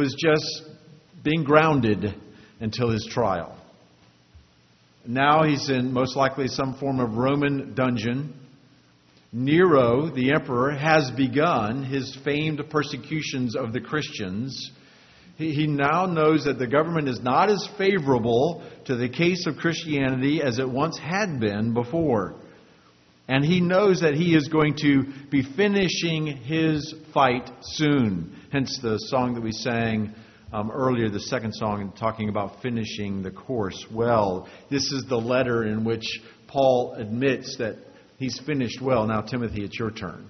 was just being grounded until his trial. Now he's in most likely some form of Roman dungeon. Nero, the emperor, has begun his famed persecutions of the Christians. He now knows that the government is not as favorable to the case of Christianity as it once had been before. And he knows that he is going to be finishing his fight soon. Hence the song that we sang earlier, the second song, talking about finishing the course well. This is the letter in which Paul admits that he's finished well. Now, Timothy, it's your turn.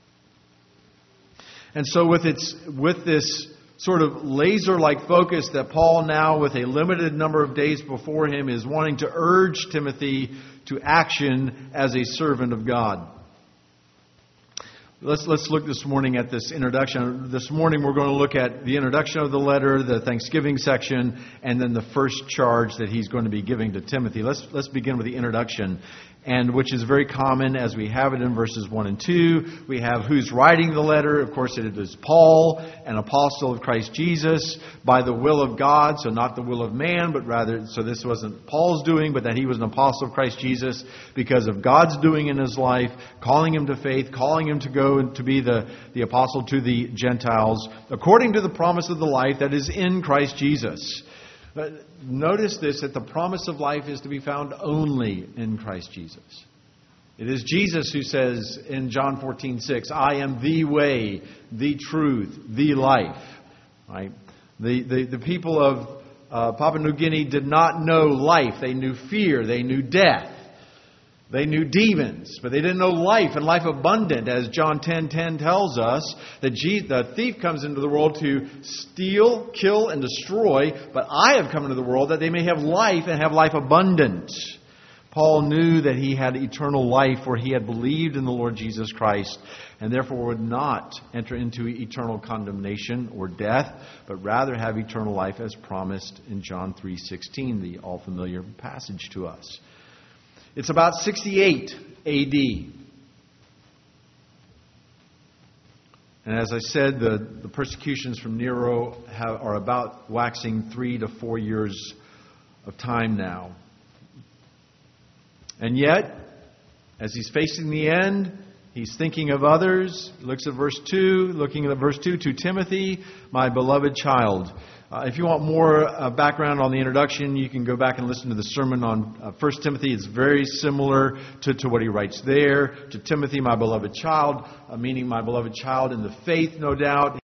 And so with this sort of laser-like focus that Paul now, with a limited number of days before him, is wanting to urge Timothy to action as a servant of God. Let's look this morning at this introduction. This morning we're going to look at the introduction of the letter, the Thanksgiving section, and then the first charge that he's going to be giving to Timothy. Let's begin with the introduction, and which is very common as we have it in verses 1 and 2. We have who's writing the letter. Of course, it is Paul, an apostle of Christ Jesus, by the will of God, so not the will of man, but rather, so this wasn't Paul's doing, but that he was an apostle of Christ Jesus because of God's doing in his life, calling him to faith, calling him to go and to be the apostle to the Gentiles, according to the promise of the life that is in Christ Jesus. Notice this, that the promise of life is to be found only in Christ Jesus. It is Jesus who says in John 14:6, I am the way, the truth, the life. Right? The people of Papua New Guinea did not know life. They knew fear. They knew death. They knew demons, but they didn't know life and life abundant, as John 10:10 tells us, that the thief comes into the world to steal, kill, and destroy, but I have come into the world that they may have life and have life abundant. Paul knew that he had eternal life, for he had believed in the Lord Jesus Christ, and therefore would not enter into eternal condemnation or death, but rather have eternal life as promised in John 3:16, the all-familiar passage to us. It's about 68 A.D. And as I said, the persecutions from Nero are about waxing 3 to 4 years of time now. And yet, as he's facing the end, he's thinking of others. He looks at verse 2, looking at verse 2, to Timothy, my beloved child. If you want more background on the introduction, you can go back and listen to the sermon on 1 Timothy. It's very similar to what he writes there. To Timothy, my beloved child, meaning my beloved child in the faith, no doubt.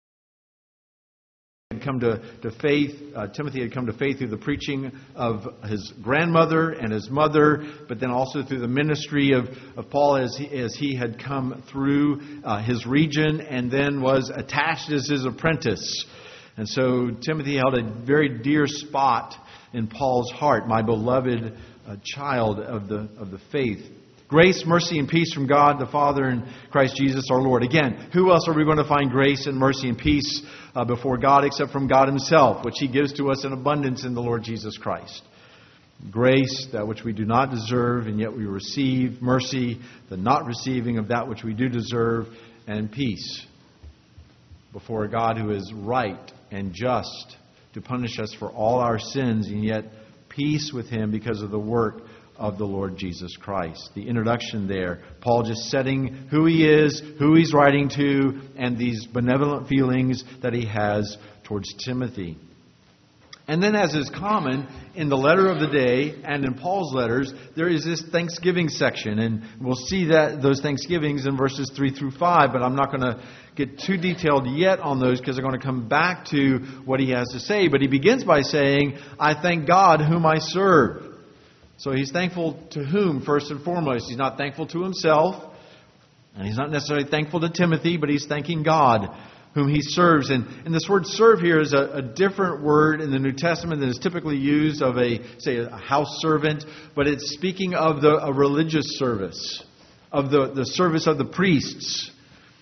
Timothy had come to faith through the preaching of his grandmother and his mother, but then also through the ministry of Paul as he had come through his region and then was attached as his apprentice. And so Timothy held a very dear spot in Paul's heart, my beloved child of the faith. Grace, mercy, and peace from God the Father and Christ Jesus our Lord. Again, who else are we going to find grace and mercy and peace before God except from God Himself, which He gives to us in abundance in the Lord Jesus Christ? Grace, that which we do not deserve, and yet we receive. Mercy, the not receiving of that which we do deserve. And peace before a God who is right and just to punish us for all our sins, and yet peace with Him because of the work of the Lord Jesus Christ. The introduction there, Paul just setting who he is, who he's writing to, and these benevolent feelings that he has towards Timothy. And then, as is common in the letter of the day and in Paul's letters, there is this Thanksgiving section. And we'll see those Thanksgivings in verses 3 through 5, but I'm not going to get too detailed yet on those because I'm going to come back to what he has to say. But he begins by saying, I thank God whom I serve. So he's thankful to whom, first and foremost? He's not thankful to himself, and he's not necessarily thankful to Timothy, but he's thanking God whom he serves. And this word serve here is a different word in the New Testament than is typically used of a house servant, but it's speaking of a religious service, of the service of the priests.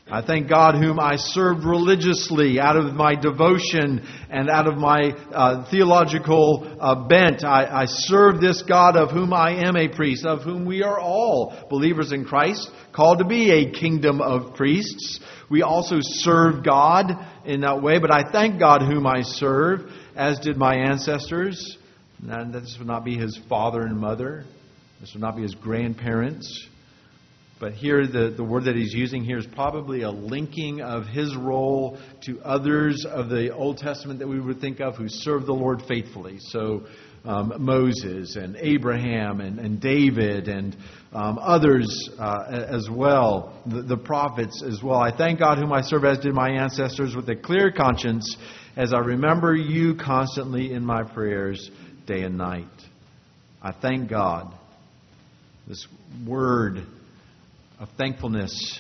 I thank God whom I served religiously out of my devotion and out of my theological bent. I serve this God of whom I am a priest, of whom we are all believers in Christ, called to be a kingdom of priests. We also serve God in that way, but I thank God whom I serve, as did my ancestors. And this would not be his father and mother. This would not be his grandparents. But here, the word that he's using here is probably a linking of his role to others of the Old Testament that we would think of who served the Lord faithfully. So Moses and Abraham and David and others as well, the prophets as well. I thank God whom I serve, as did my ancestors, with a clear conscience, as I remember you constantly in my prayers day and night. I thank God. This word of thankfulness.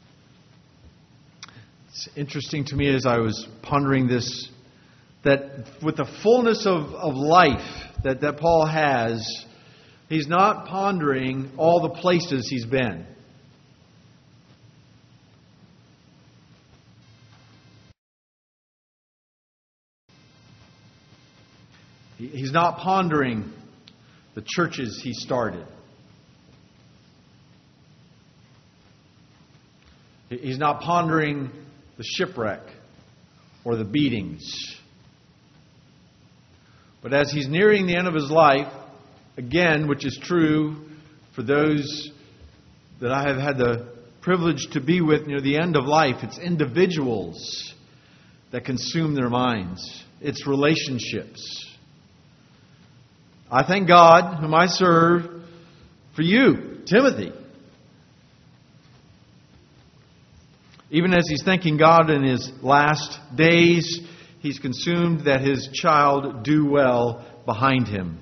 It's interesting to me as I was pondering this, that with the fullness of life that Paul has, he's not pondering all the places he's been. He's not pondering the churches he started. He's not pondering the shipwreck or the beatings. But as he's nearing the end of his life, again, which is true for those that I have had the privilege to be with near the end of life, it's individuals that consume their minds. It's relationships. I thank God, whom I serve, for you, Timothy. Even as he's thanking God in his last days, he's consumed that his child do well behind him.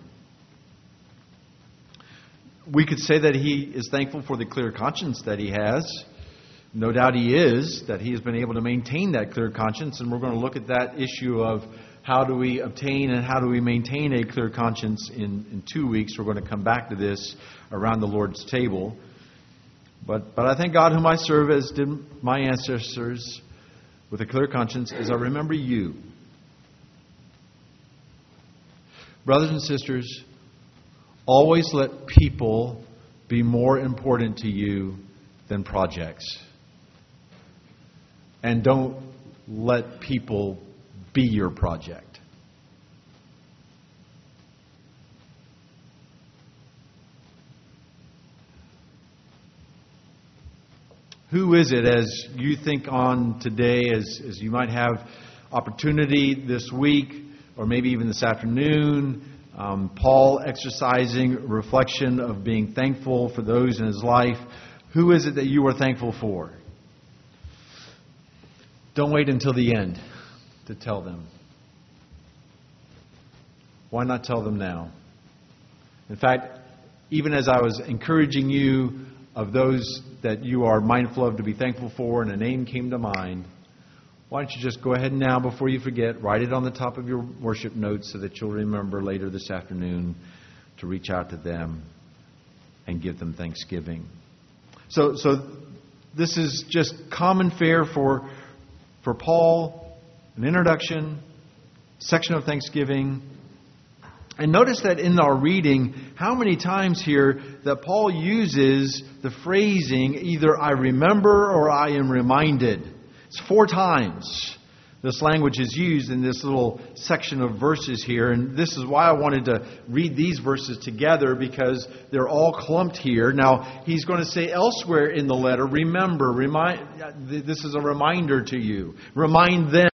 We could say that he is thankful for the clear conscience that he has. No doubt he is, that he has been able to maintain that clear conscience. And we're going to look at that issue of how do we obtain and how do we maintain a clear conscience in 2 weeks. We're going to come back to this around the Lord's table. But I thank God whom I serve, as did my ancestors, with a clear conscience, as I remember you. Brothers and sisters, always let people be more important to you than projects. And don't let people be your project. Who is it, as you think on today, as you might have opportunity this week, or maybe even this afternoon, Paul exercising reflection of being thankful for those in his life. Who is it that you are thankful for? Don't wait until the end to tell them. Why not tell them now? In fact, even as I was encouraging you of those that you are mindful of to be thankful for, and a name came to mind, why don't you just go ahead now, before you forget, write it on the top of your worship notes so that you'll remember later this afternoon to reach out to them and give them thanksgiving. So this is just common fare for Paul, an introduction, section of thanksgiving. And notice that in our reading, how many times here that Paul uses the phrasing, either I remember or I am reminded. It's 4 times this language is used in this little section of verses here. And this is why I wanted to read these verses together, because they're all clumped here. Now, he's going to say elsewhere in the letter, remember, this is a reminder to you. Remind them.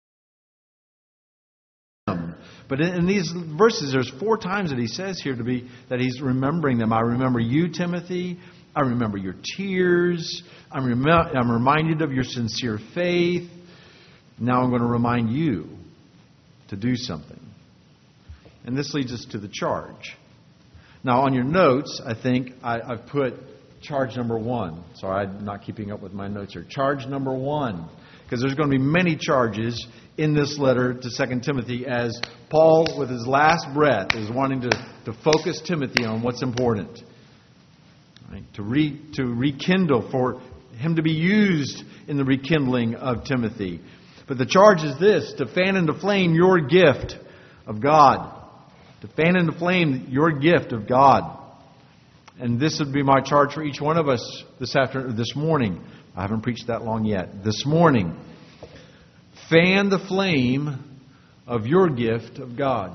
But in these verses, there's 4 times that he says here that he's remembering them. I remember you, Timothy. I remember your tears. I'm reminded of your sincere faith. Now I'm going to remind you to do something. And this leads us to the charge. Now on your notes, I think I've put charge number 1. Sorry, I'm not keeping up with my notes here. Charge number 1. Because there's going to be many charges in this letter to 2 Timothy, as Paul, with his last breath, is wanting to focus Timothy on what's important. Right? To rekindle for him to be used in the rekindling of Timothy. But the charge is this: to fan into flame your gift of God. To fan into flame your gift of God. And this would be my charge for each one of us this morning. I haven't preached that long yet. This morning, fan the flame of your gift of God.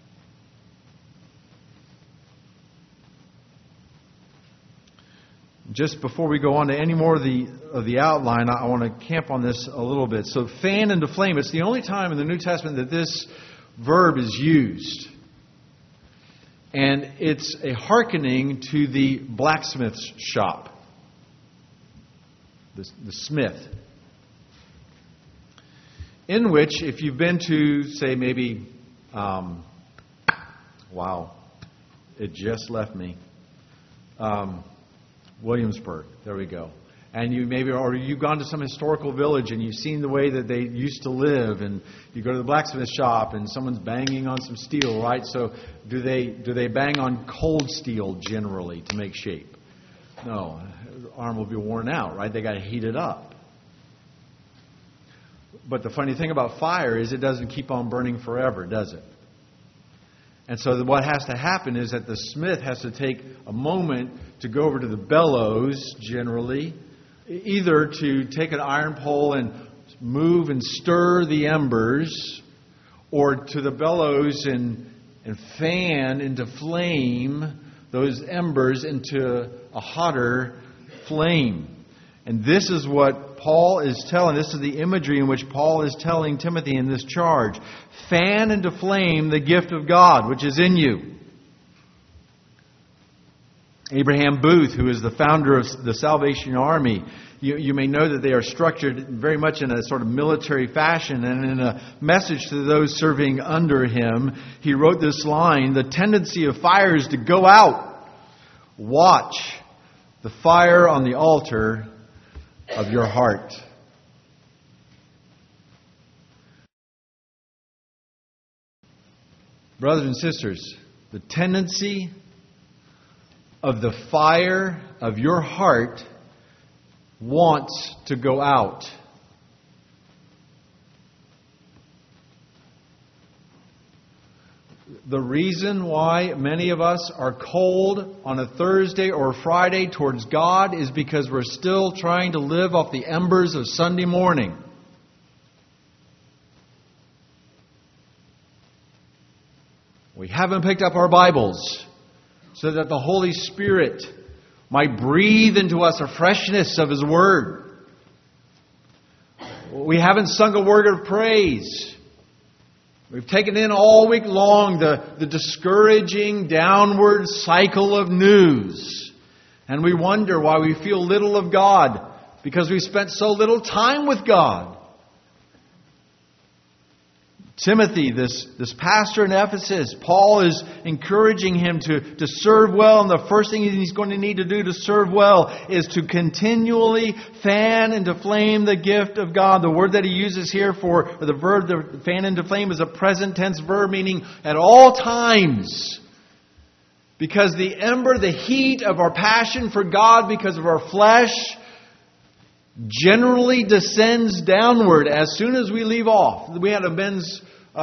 Just before we go on to any more of the outline, I want to camp on this a little bit. So fan into flame, it's the only time in the New Testament that this verb is used. And it's a hearkening to the blacksmith's shop. The smith. In which, if you've been to, say, maybe, wow, it just left me. Williamsburg. There we go. And you've gone to some historical village and you've seen the way that they used to live, and you go to the blacksmith shop and someone's banging on some steel, right? So do they bang on cold steel generally to make shape? No, the arm will be worn out, right? They got to heat it up. But the funny thing about fire is it doesn't keep on burning forever, does it? And so what has to happen is that the smith has to take a moment to go over to the bellows, generally, either to take an iron pole and move and stir the embers, or to the bellows and fan into flame those embers into a hotter flame. And this is what Paul is telling. This is the imagery in which Paul is telling Timothy in this charge. Fan into flame the gift of God which is in you. Abraham Booth, who is the founder of the Salvation Army, you may know that they are structured very much in a sort of military fashion. And in a message to those serving under him, he wrote this line: the tendency of fire is to go out. Watch the fire on the altar of your heart. Brothers and sisters, the tendency of the fire of your heart wants to go out. The reason why many of us are cold on a Thursday or a Friday towards God is because we're still trying to live off the embers of Sunday morning. We haven't picked up our Bibles so that the Holy Spirit might breathe into us a freshness of His Word. We haven't sung a word of praise. We've taken in all week long the discouraging downward cycle of news. And we wonder why we feel little of God, because we spent so little time with God. Timothy, this pastor in Ephesus, Paul is encouraging him to serve well. And the first thing he's going to need to do to serve well is to continually fan into flame the gift of God. The word that he uses here for the verb, the fan into flame, is a present tense verb, meaning at all times. Because the ember, the heat of our passion for God because of our flesh, generally descends downward as soon as we leave off. We had a men's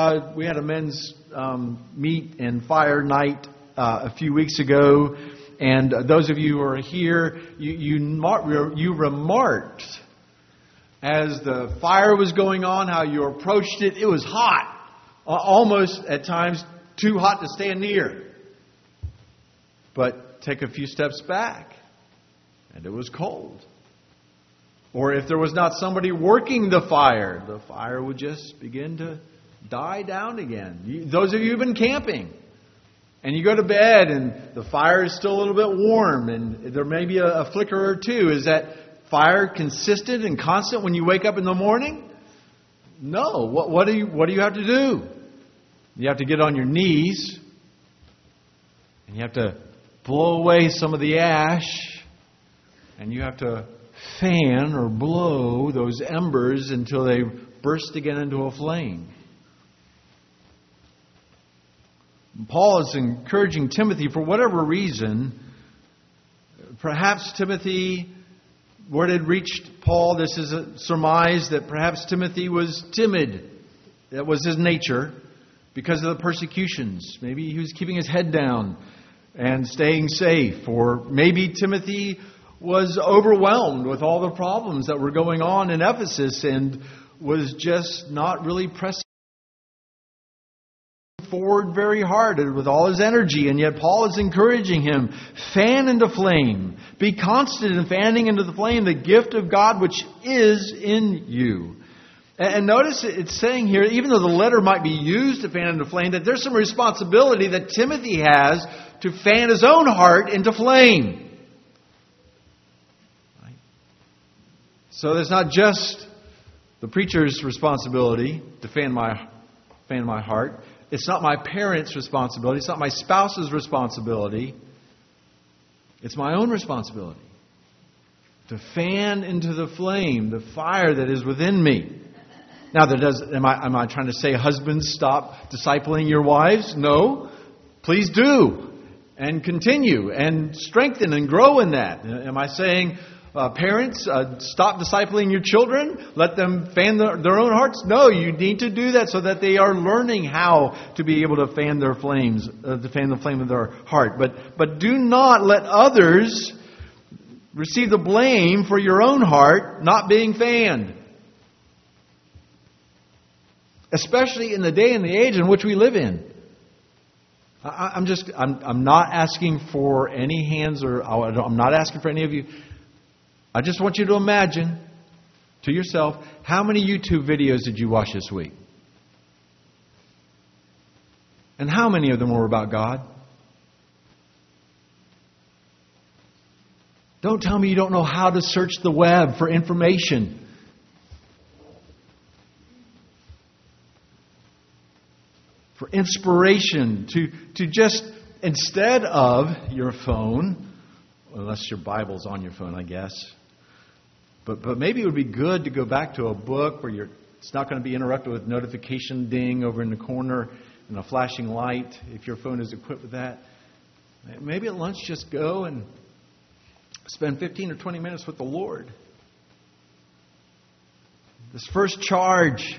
meet and fire night a few weeks ago, and those of you who are here, you remarked as the fire was going on how you approached it. It was hot, almost at times too hot to stand near. But take a few steps back, and it was cold. Or if there was not somebody working the fire would just begin to die down again. Those of you who've been camping, and you go to bed and the fire is still a little bit warm, and there may be a flicker or two. Is that fire consistent and constant when you wake up in the morning? No. What do you have to do? You have to get on your knees, and you have to blow away some of the ash, and you have to fan or blow those embers until they burst again into a flame. Paul is encouraging Timothy for whatever reason. Perhaps Timothy word had reached Paul. This is a surmise that perhaps Timothy was timid. That was his nature because of the persecutions. Maybe he was keeping his head down and staying safe. Or maybe Timothy was overwhelmed with all the problems that were going on in Ephesus and was just not really pressing forward very hard with all his energy. And yet Paul is encouraging him, fan into flame. Be constant in fanning into the flame the gift of God which is in you. And notice it's saying here, even though the letter might be used to fan into flame, that there's some responsibility that Timothy has to fan his own heart into flame. Right? So there's not just the preacher's responsibility to fan my heart. It's not my parents' responsibility. It's not my spouse's responsibility. It's my own responsibility to fan into the flame the fire that is within me. Now, am I trying to say, husbands, stop discipling your wives? No. Please do. And continue and strengthen and grow in that. Am I saying, parents, stop discipling your children? Let them fan their own hearts? No, you need to do that so that they are learning how to be able to fan their flames, to fan the flame of their heart. But do not let others receive the blame for your own heart not being fanned. Especially in the day and the age in which we live in. I'm not asking for any hands, or I'm not asking for any of you. I just want you to imagine to yourself, how many YouTube videos did you watch this week? And how many of them were about God? Don't tell me you don't know how to search the web for information. For inspiration, to just, instead of your phone, unless your Bible's on your phone, I guess. But maybe it would be good to go back to a book where it's not going to be interrupted with notification ding over in the corner and a flashing light if your phone is equipped with that. Maybe at lunch just go and spend 15 or 20 minutes with the Lord. This first charge.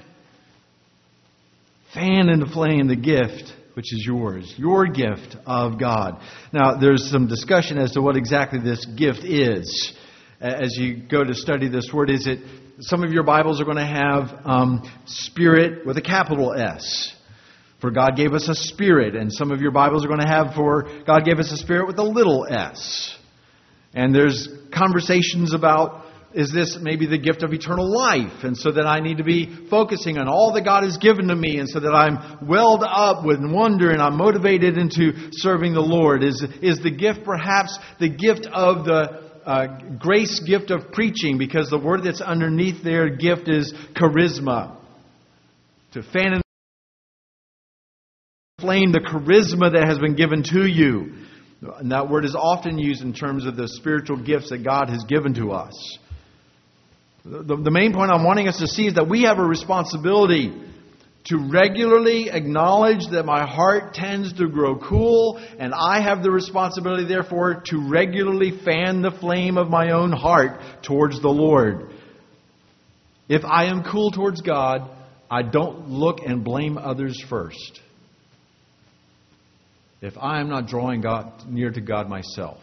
Fan into flame the gift which is yours. Your gift of God. Now, there's some discussion as to what exactly this gift is. As you go to study this word, some of your Bibles are going to have Spirit with a capital S. For God gave us a Spirit. And some of your Bibles are going to have for God gave us a Spirit with a little s. And there's conversations about, is this maybe the gift of eternal life? And so that I need to be focusing on all that God has given to me, and so that I'm welled up with wonder and I'm motivated into serving the Lord. Is the gift perhaps the gift of the grace gift of preaching? Because the word that's underneath their gift is charisma. To fan and flame the charisma that has been given to you. And that word is often used in terms of the spiritual gifts that God has given to us. The main point I'm wanting us to see is that we have a responsibility to regularly acknowledge that my heart tends to grow cool, and I have the responsibility, therefore, to regularly fan the flame of my own heart towards the Lord. If I am cool towards God, I don't look and blame others first. If I am not drawing near to God myself,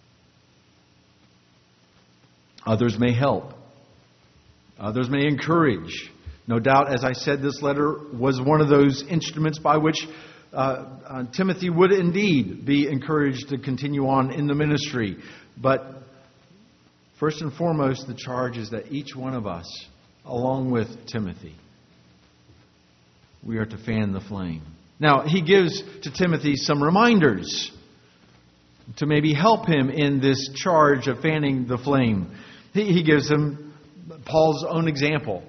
others may help. Others may encourage. No doubt, as I said, this letter was one of those instruments by which Timothy would indeed be encouraged to continue on in the ministry. But first and foremost, the charge is that each one of us, along with Timothy, we are to fan the flame. Now, he gives to Timothy some reminders to maybe help him in this charge of fanning the flame. He gives him Paul's own example.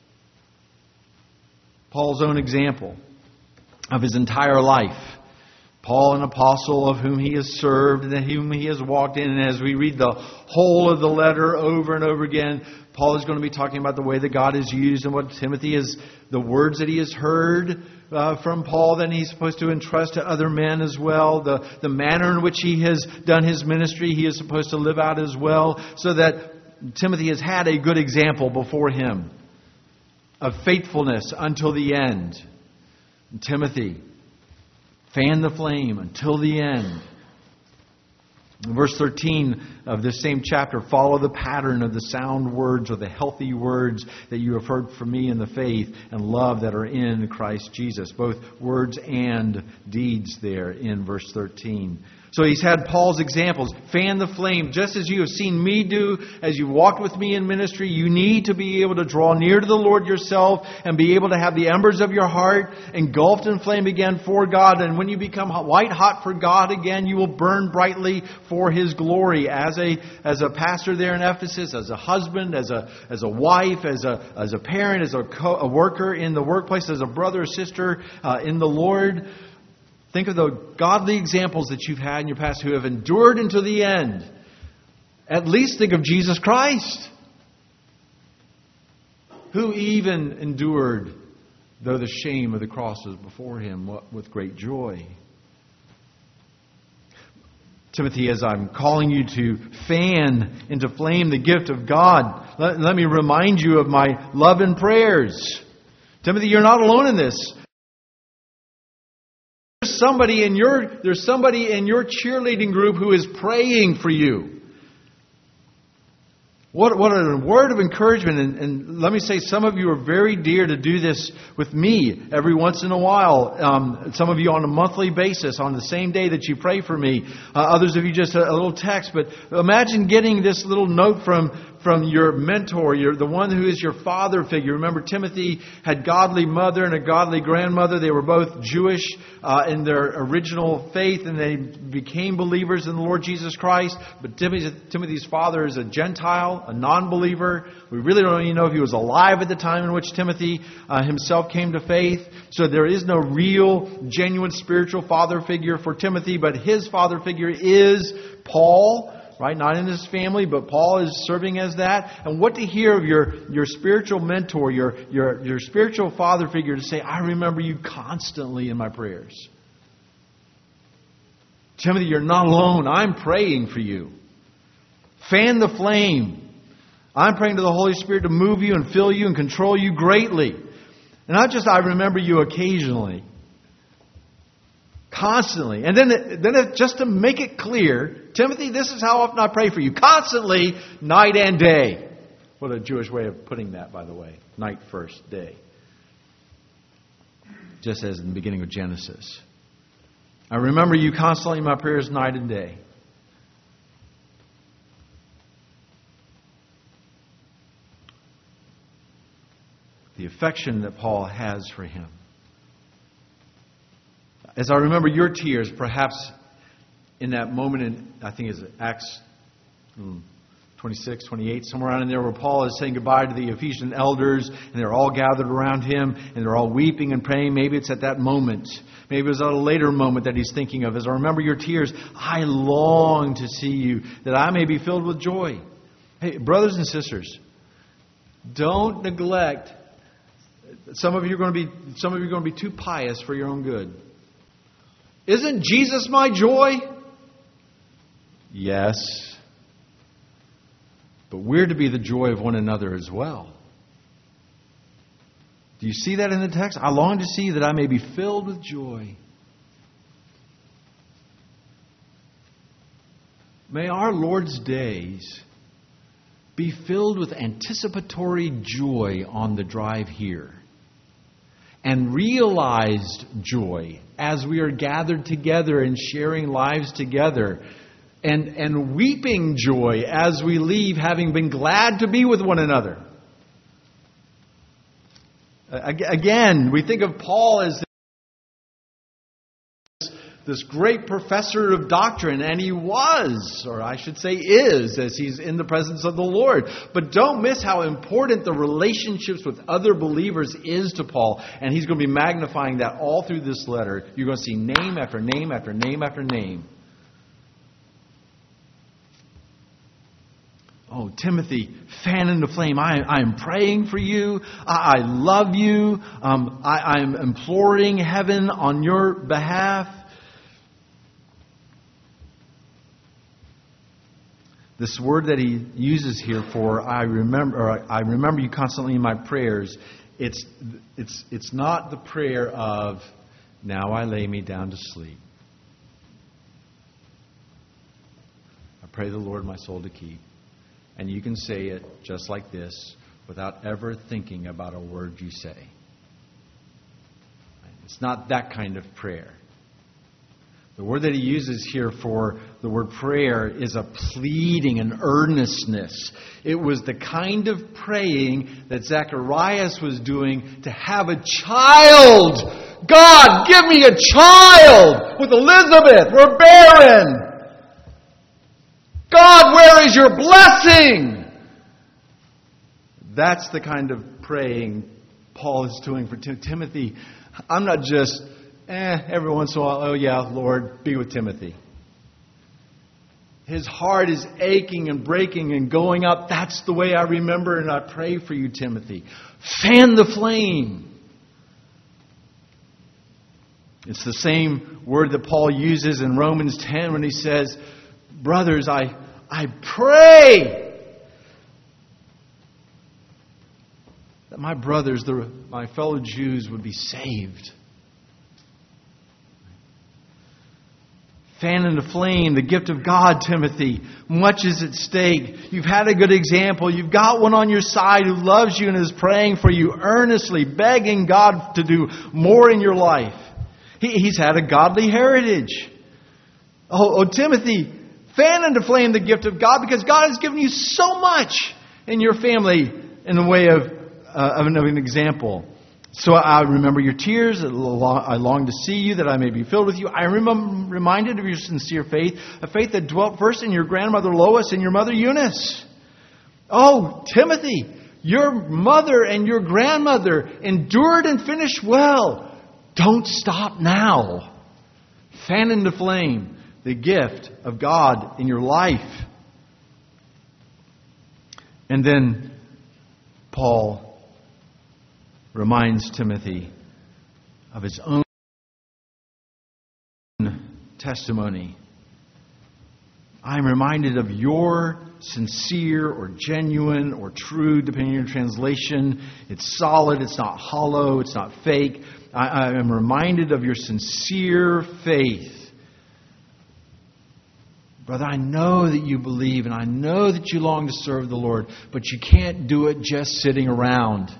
Paul's own example of his entire life. Paul, an apostle of whom he has served and whom he has walked in. And as we read the whole of the letter over and over again, Paul is going to be talking about the way that God has used and what Timothy is, the words that he has heard from Paul that he's supposed to entrust to other men as well. The manner in which he has done his ministry, he is supposed to live out as well. So that Timothy has had a good example before him of faithfulness until the end. Timothy, fan the flame until the end. In verse 13 of this same chapter, follow the pattern of the sound words or the healthy words that you have heard from me in the faith and love that are in Christ Jesus. Both words and deeds there in verse 13. So he's had Paul's examples. Fan the flame, just as you have seen me do as you walked with me in ministry. You need to be able to draw near to the Lord yourself and be able to have the embers of your heart engulfed in flame again for God. And when you become white hot for God again, you will burn brightly for His glory. As a pastor there in Ephesus, as a husband, as a wife, as a parent, as a worker in the workplace, as a brother or sister in the Lord. Think of the godly examples that you've had in your past who have endured until the end. At least think of Jesus Christ, who even endured, though the shame of the cross was before Him, with great joy. Timothy, as I'm calling you to fan into flame the gift of God, let me remind you of my love and prayers. Timothy, you're not alone in this. There's somebody in your cheerleading group who is praying for you. What a word of encouragement. And let me say, some of you are very dear to do this with me every once in a while. Some of you on a monthly basis, on the same day that you pray for me. Others of you just a little text. But imagine getting this little note from your mentor, the one who is your father figure. Remember, Timothy had godly mother and a godly grandmother. They were both Jewish in their original faith, and they became believers in the Lord Jesus Christ. But Timothy's father is a Gentile, a non-believer. We really don't even know if he was alive at the time in which Timothy himself came to faith. So there is no real, genuine spiritual father figure for Timothy, but his father figure is Paul. Right? Not in his family, but Paul is serving as that. And what to hear of your spiritual mentor, your spiritual father figure to say, I remember you constantly in my prayers. Timothy, you're not alone. I'm praying for you. Fan the flame. I'm praying to the Holy Spirit to move you and fill you and control you greatly. And not just I remember you occasionally. Constantly. And then just to make it clear, Timothy, this is how often I pray for you. Constantly, night and day. What a Jewish way of putting that, by the way. Night first, day. Just as in the beginning of Genesis. I remember you constantly in my prayers night and day. The affection that Paul has for him. As I remember your tears, perhaps in that moment in, I think it's Acts 26, 28, somewhere around in there where Paul is saying goodbye to the Ephesian elders, and they're all gathered around him, and they're all weeping and praying. Maybe it's at that moment. Maybe it was at a later moment that he's thinking of. As I remember your tears, I long to see you, that I may be filled with joy. Hey, brothers and sisters, don't neglect. Some of you are going to be too pious for your own good. Isn't Jesus my joy? Yes. But we're to be the joy of one another as well. Do you see that in the text? I long to see that I may be filled with joy. May our Lord's days be filled with anticipatory joy on the drive here. And realized joy as we are gathered together and sharing lives together. And weeping joy as we leave, having been glad to be with one another. Again, we think of Paul as this great professor of doctrine, and he was, or I should say is, as he's in the presence of the Lord. But don't miss how important the relationships with other believers is to Paul. And he's going to be magnifying that all through this letter. You're going to see name after name after name after name. Oh, Timothy, fan into flame. I'm praying for you. I love you. I'm imploring heaven on your behalf. This word that he uses here for I remember you constantly in my prayers. It's not the prayer of now I lay me down to sleep. I pray the Lord my soul to keep. And you can say it just like this without ever thinking about a word you say. It's not that kind of prayer. The word that he uses here for the word prayer is a pleading, an earnestness. It was the kind of praying that Zacharias was doing to have a child. God, give me a child with Elizabeth. We're barren. God, where is your blessing? That's the kind of praying Paul is doing for Timothy. I'm not just, every once in a while, oh yeah, Lord, be with Timothy. His heart is aching and breaking and going up. That's the way I remember and I pray for you, Timothy. Fan the flame. It's the same word that Paul uses in Romans 10 when he says, brothers, I pray that my brothers, my fellow Jews, would be saved. Fan into flame the gift of God, Timothy. Much is at stake. You've had a good example. You've got one on your side who loves you and is praying for you earnestly, begging God to do more in your life. He's had a godly heritage. Oh, Timothy, fan into flame the gift of God because God has given you so much in your family in the way of an example. So I remember your tears. I long to see you that I may be filled with you. I am reminded of your sincere faith, a faith that dwelt first in your grandmother Lois and your mother Eunice. Oh, Timothy, your mother and your grandmother endured and finished well. Don't stop now. Fan into flame the gift of God in your life. And then Paul reminds Timothy of his own testimony. I'm reminded of your sincere or genuine or true, depending on your translation. It's solid, it's not hollow, it's not fake. I am reminded of your sincere faith. Brother, I know that you believe and I know that you long to serve the Lord, but you can't do it just sitting around.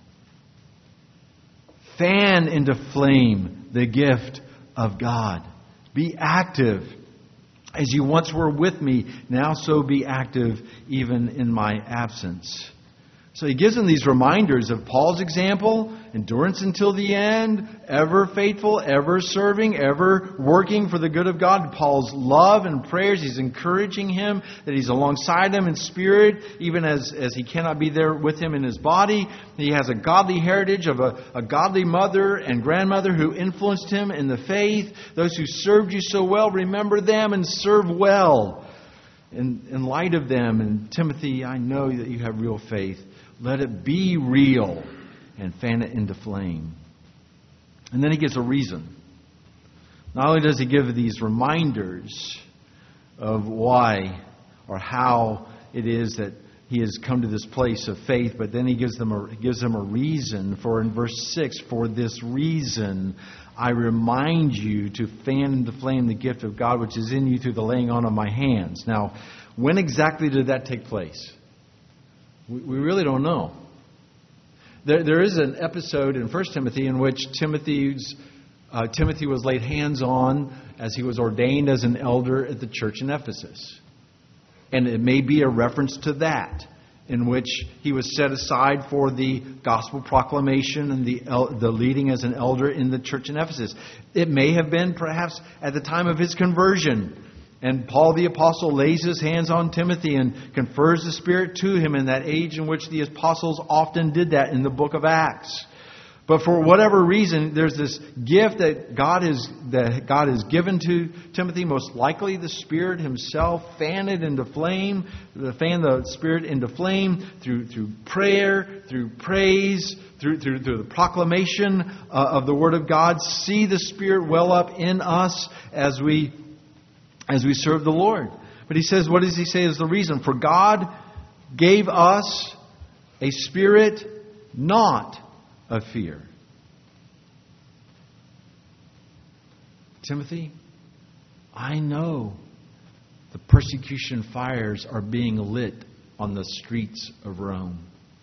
Fan into flame the gift of God. Be active. As you once were with me, now so be active even in my absence. So he gives them these reminders of Paul's example, endurance until the end, ever faithful, ever serving, ever working for the good of God. Paul's love and prayers, he's encouraging him that he's alongside him in spirit, even as he cannot be there with him in his body. He has a godly heritage of a godly mother and grandmother who influenced him in the faith. Those who served you so well, remember them and serve well. In light of them, and Timothy, I know that you have real faith. Let it be real and fan it into flame. And then he gives a reason. Not only does he give these reminders of why or how it is that he has come to this place of faith, but then he gives them a reason for, in verse 6, for this reason I remind you to fan into flame the gift of God which is in you through the laying on of my hands. Now, when exactly did that take place? We really don't know. There is an episode in 1 Timothy in which Timothy was laid hands on as he was ordained as an elder at the church in Ephesus. And it may be a reference to that, in which he was set aside for the gospel proclamation and the leading as an elder in the church in Ephesus. It may have been perhaps at the time of his conversion. And Paul the Apostle lays his hands on Timothy and confers the Spirit to him in that age in which the apostles often did that in the book of Acts. But for whatever reason, there's this gift that God has given to Timothy. Most likely the Spirit himself fan the Spirit into flame through prayer, through praise, through the proclamation of the Word of God. See the Spirit well up in us as we serve the Lord. But he says, what does he say is the reason? For God gave us a spirit not of fear. Timothy, I know the persecution fires are being lit on the streets of Rome.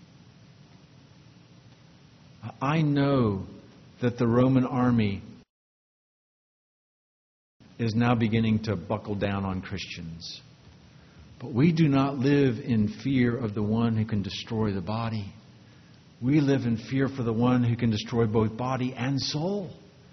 I know that the Roman army is now beginning to buckle down on Christians. But we do not live in fear of the one who can destroy the body. We live in fear for the one who can destroy both body and soul.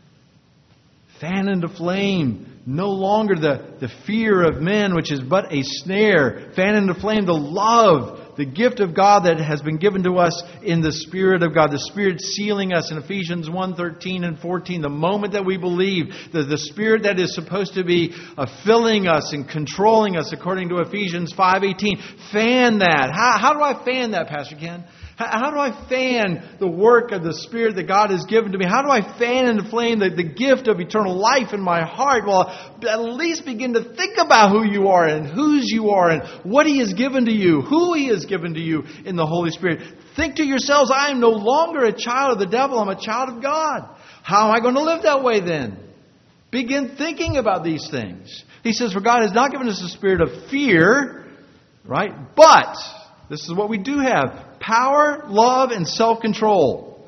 Fan into flame no longer the fear of men, which is but a snare. Fan into flame the love, the gift of God that has been given to us in the Spirit of God. The Spirit sealing us in Ephesians 1:13 and 14. The moment that we believe, the Spirit that is supposed to be filling us and controlling us according to Ephesians 5:18. Fan that. How do I fan that, Pastor Ken? How do I fan the work of the Spirit that God has given to me? How do I fan into flame the gift of eternal life in my heart? Well, at least begin to think about who you are and whose you are and what He has given to you, who He has given to you in the Holy Spirit. Think to yourselves, I am no longer a child of the devil, I'm a child of God. How am I going to live that way then? Begin thinking about these things. He says, for God has not given us a spirit of fear, right? But this is what we do have. Power, love, and self-control.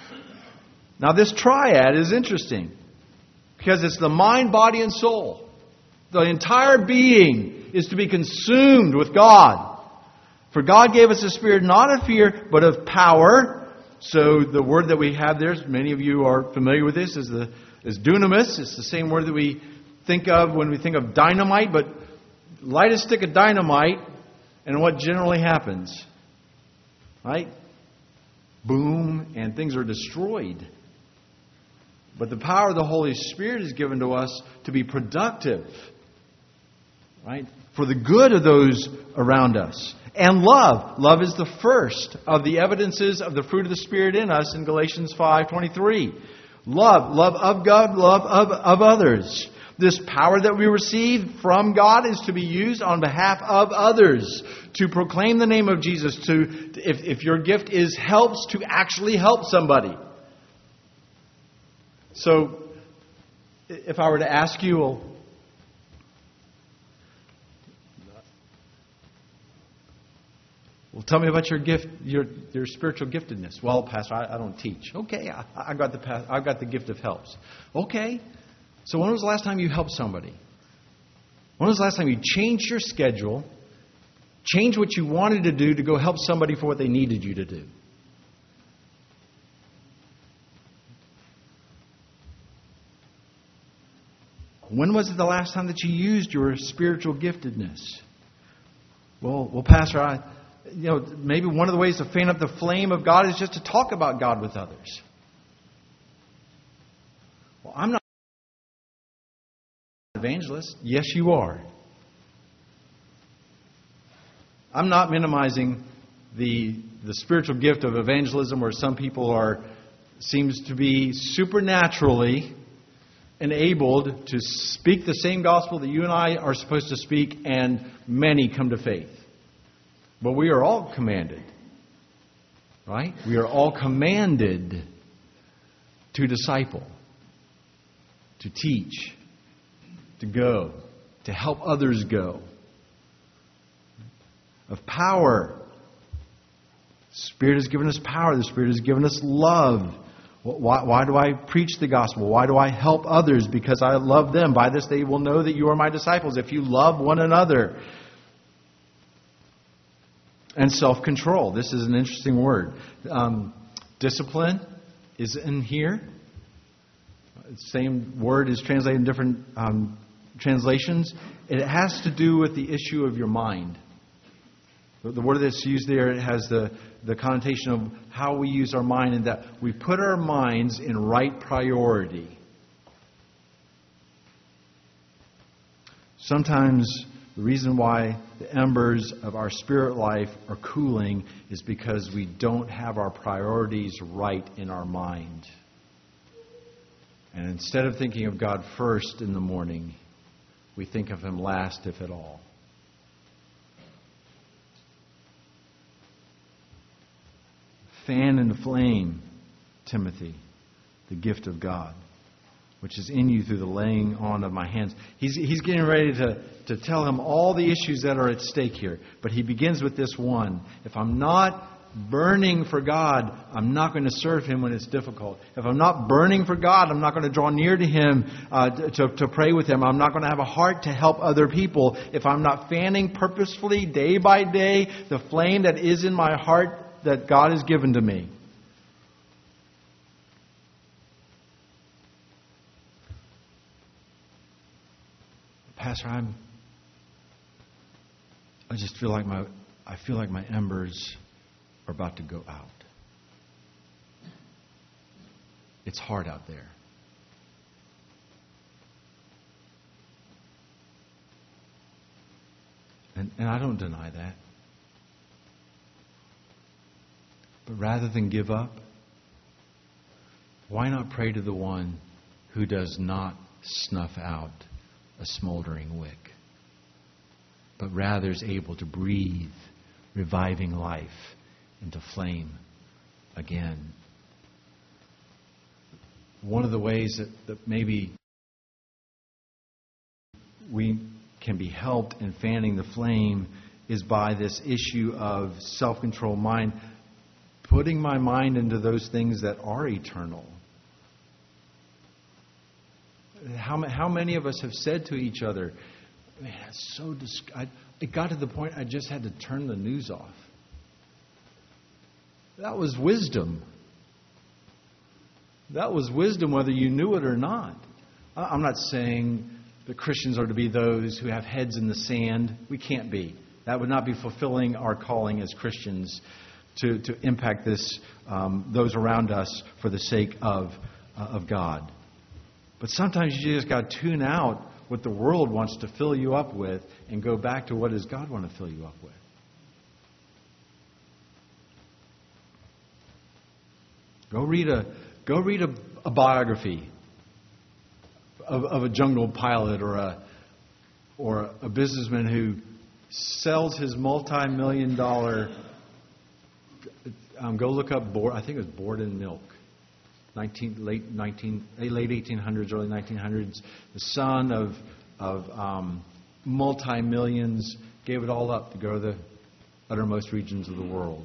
Now this triad is interesting because it's the mind, body, and soul. The entire being is to be consumed with God. For God gave us a spirit not of fear, but of power. So the word that we have there, many of you are familiar with this, is dunamis. It's the same word that we think of when we think of dynamite. But light a stick of dynamite, and what generally happens? Right? Boom, and things are destroyed. But the power of the Holy Spirit is given to us to be productive, right? For the good of those around us. And love. Love is the first of the evidences of the fruit of the Spirit in us in Galatians 5:23. Love. Love of God, love of others. This power that we receive from God is to be used on behalf of others. To proclaim the name of Jesus. If your gift is helps, to actually help somebody. So, if I were to ask you, well, tell me about your gift, your spiritual giftedness. Well, Pastor, I don't teach. Okay, I've got the gift of helps. Okay. So when was the last time you helped somebody? When was the last time you changed your schedule, changed what you wanted to do to go help somebody for what they needed you to do? When was it the last time that you used your spiritual giftedness? Well, Pastor, maybe one of the ways to fan up the flame of God is just to talk about God with others. Well, I'm not an evangelist. Yes, you are. I'm not minimizing the spiritual gift of evangelism, where some people seems to be supernaturally enabled to speak the same gospel that you and I are supposed to speak, and many come to faith. But we are all commanded, right? We are all commanded to disciple, to teach, to go, to help others go. Of power. The Spirit has given us power. The Spirit has given us love. Why do I preach the gospel? Why do I help others? Because I love them. By this they will know that you are my disciples, if you love one another. And self-control. This is an interesting word. Discipline is in here. The same word is translated in different translations. It has to do with the issue of your mind. The word that's used there, it has the connotation of how we use our mind, and that we put our minds in right priority. Sometimes the reason why the embers of our spirit life are cooling is because we don't have our priorities right in our mind. And instead of thinking of God first in the morning, we think of Him last, if at all. fan and flame, Timothy, the gift of God, which is in you through the laying on of my hands. He's getting ready to tell him all the issues that are at stake here. But he begins with this one. If I'm not burning for God, I'm not going to serve Him when it's difficult. If I'm not burning for God, I'm not going to draw near to Him to pray with Him. I'm not going to have a heart to help other people. If I'm not fanning purposefully, day by day, the flame that is in my heart that God has given to me. Pastor, I just feel like my embers are about to go out. It's hard out there. And I don't deny that. But rather than give up, why not pray to the one who does not snuff out a smoldering wick, but rather is able to breathe reviving life into flame again? One of the ways that maybe we can be helped in fanning the flame is by this issue of self-control mind, putting my mind into those things that are eternal. How many of us have said to each other, man, that's so it got to the point I just had to turn the news off. That was wisdom. That was wisdom whether you knew it or not. I'm not saying that Christians are to be those who have heads in the sand. We can't be. That would not be fulfilling our calling as Christians to impact those around us for the sake of God. But sometimes you just got to tune out what the world wants to fill you up with and go back to what does God want to fill you up with. Go read a biography of a jungle pilot or a businessman who sells his multi-million-dollar. Go look up I think it was Board and Milk. Late 1800s, early 1900s. The son of multi-millions gave it all up to go to the uttermost regions of the world.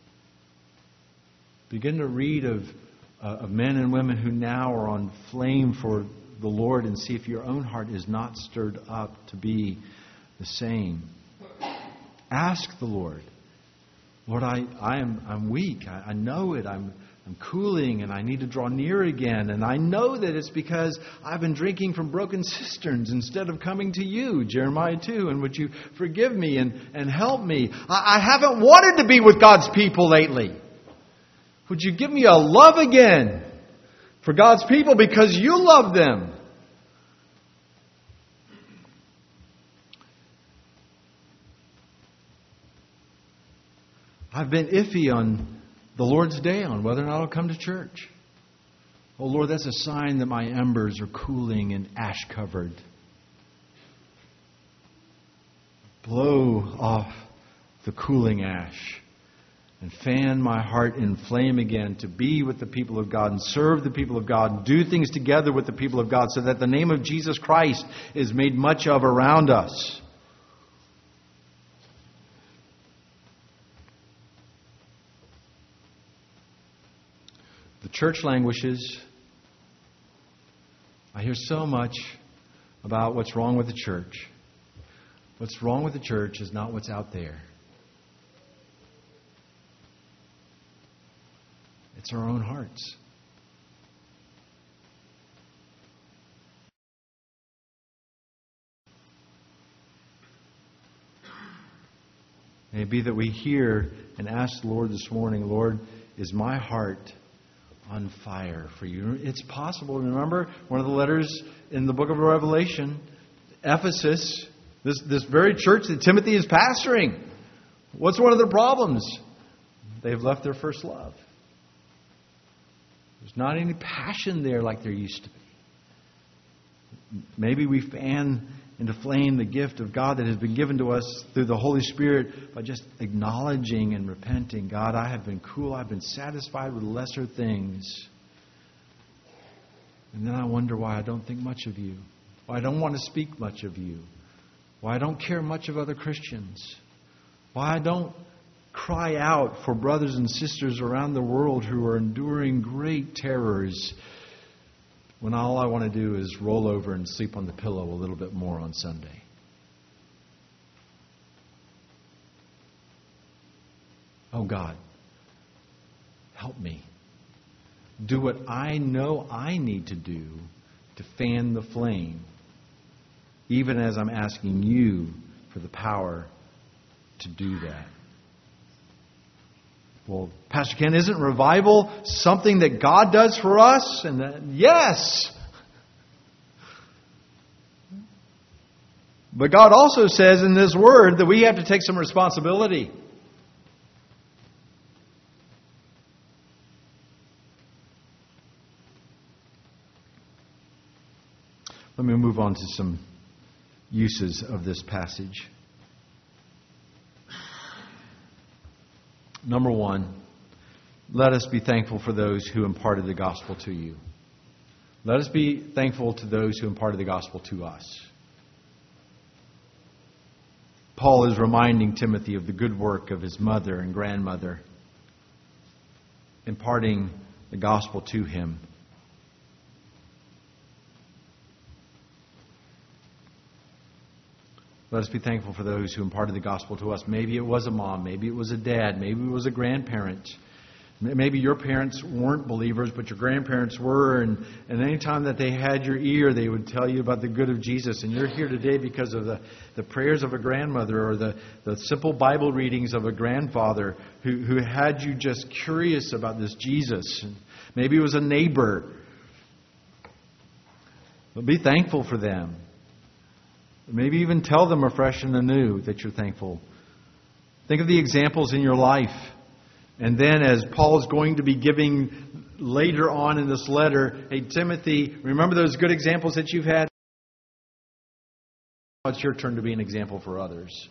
Begin to read of men and women who now are on flame for the Lord and see if your own heart is not stirred up to be the same. Ask the Lord. Lord, I'm weak. I know it. I'm cooling and I need to draw near again. And I know that it's because I've been drinking from broken cisterns instead of coming to you, Jeremiah 2. And would you forgive me and help me? I haven't wanted to be with God's people lately. Would you give me a love again for God's people because you love them? I've been iffy on the Lord's Day on whether or not I'll come to church. Oh Lord, that's a sign that my embers are cooling and ash covered. Blow off the cooling ash and fan my heart in flame again to be with the people of God and serve the people of God and do things together with the people of God so that the name of Jesus Christ is made much of around us. The church languishes. I hear so much about what's wrong with the church. What's wrong with the church is not what's out there. It's our own hearts. May it be that we hear and ask the Lord this morning, Lord, is my heart on fire for you? It's possible. Remember, one of the letters in the book of Revelation, Ephesus, this very church that Timothy is pastoring. What's one of their problems? They've left their first love. There's not any passion there like there used to be. Maybe we fan into flame the gift of God that has been given to us through the Holy Spirit by just acknowledging and repenting. God, I have been cool. I've been satisfied with lesser things. And then I wonder why I don't think much of you. Why I don't want to speak much of you. Why I don't care much of other Christians. Why I don't cry out for brothers and sisters around the world who are enduring great terrors when all I want to do is roll over and sleep on the pillow a little bit more on Sunday. Oh God, help me. Do what I know I need to do to fan the flame, even as I'm asking you for the power to do that. Well, Pastor Ken, isn't revival something that God does for us? And that, yes! But God also says in this word that we have to take some responsibility. Let me move on to some uses of this passage. Number one, let us be thankful for those who imparted the gospel to you. Let us be thankful to those who imparted the gospel to us. Paul is reminding Timothy of the good work of his mother and grandmother, imparting the gospel to him. Let us be thankful for those who imparted the gospel to us. Maybe it was a mom, maybe it was a dad, maybe it was a grandparent. Maybe your parents weren't believers, but your grandparents were, and any time that they had your ear, they would tell you about the good of Jesus. And you're here today because of the prayers of a grandmother or the simple Bible readings of a grandfather who had you just curious about this Jesus. Maybe it was a neighbor. But be thankful for them. Maybe even tell them afresh and anew that you're thankful. Think of the examples in your life. And then as Paul is going to be giving later on in this letter, hey, Timothy, remember those good examples that you've had? It's your turn to be an example for others.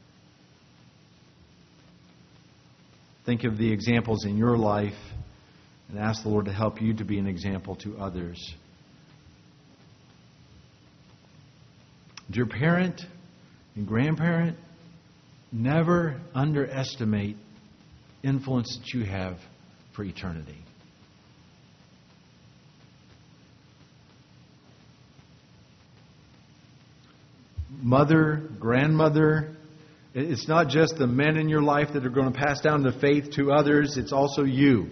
Think of the examples in your life and ask the Lord to help you to be an example to others. Dear parent and grandparent, never underestimate influence that you have for eternity. Mother, grandmother, it's not just the men in your life that are going to pass down the faith to others, it's also you.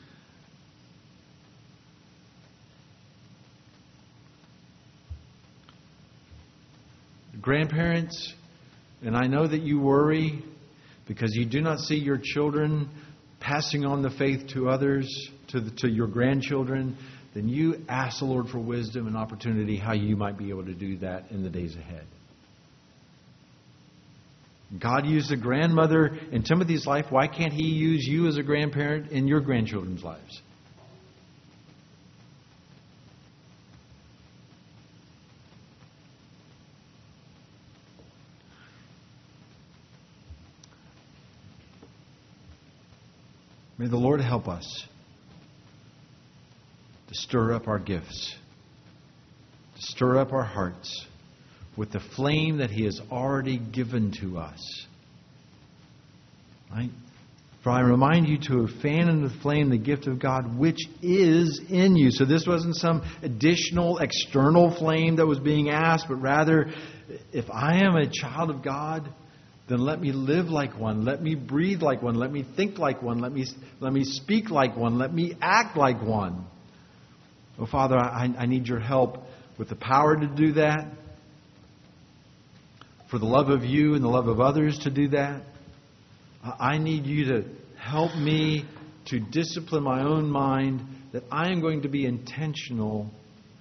Grandparents, and I know that you worry because you do not see your children passing on the faith to others, to your grandchildren, then you ask the Lord for wisdom and opportunity how you might be able to do that in the days ahead. God used a grandmother in Timothy's life. Why can't He use you as a grandparent in your grandchildren's lives? May the Lord help us to stir up our gifts, to stir up our hearts with the flame that He has already given to us. Right? For I remind you to fan in the flame the gift of God which is in you. So this wasn't some additional external flame that was being asked, but rather, if I am a child of God, then let me live like one. Let me breathe like one. Let me think like one. Let me speak like one. Let me act like one. Oh, Father, I need your help with the power to do that. For the love of you and the love of others to do that. I need you to help me to discipline my own mind that I am going to be intentional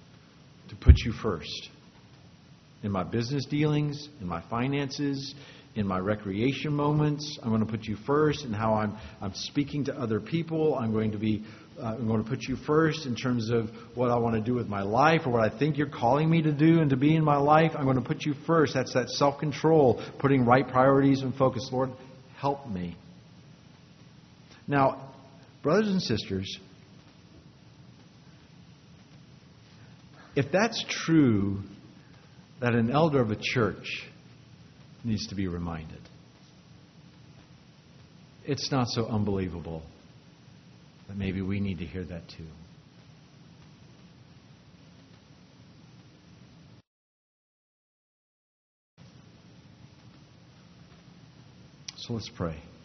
to put you first. In my business dealings, in my finances, in my recreation moments. I'm going to put you first in how I'm speaking to other people. I'm going to put you first in terms of what I want to do with my life or what I think you're calling me to do and to be in my life. I'm going to put you first. That's that self-control, putting right priorities and focus. Lord, help me. Now, brothers and sisters, if that's true, that an elder of a church needs to be reminded, it's not so unbelievable that maybe we need to hear that too. So let's pray.